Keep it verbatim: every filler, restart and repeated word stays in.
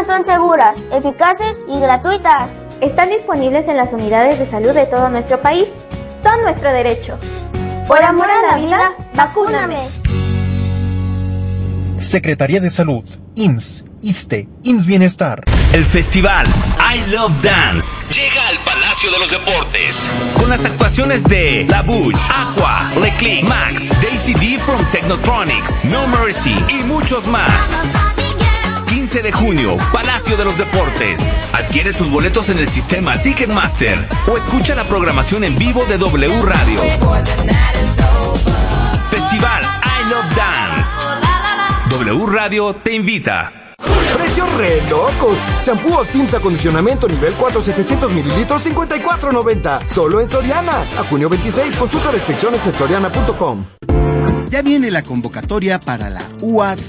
son seguras, eficaces y gratuitas. Están disponibles en las unidades de salud de todo nuestro país. Son nuestro derecho. Por amor a la vida, vacúname. Secretaría de Salud, I M S S, ISSSTE, I M S S Bienestar. El festival I Love Dance llega al Palacio de los Deportes con las actuaciones de La Bouche, Aqua, Leclick, Max, Daisy D from Technotronics, No Mercy y muchos más. quince de junio, Palacio de los Deportes. Adquiere tus boletos en el sistema Ticketmaster o escucha la programación en vivo de W Radio. Festival I Love Dance. W Radio te invita. ¡Precios re locos! Shampoo Optims acondicionamiento nivel cuatro, setecientos mililitros, cincuenta y cuatro noventa. Solo en Soriana. A junio veintiséis, consulta restricciones en soriana punto com. Ya viene la convocatoria para la U A C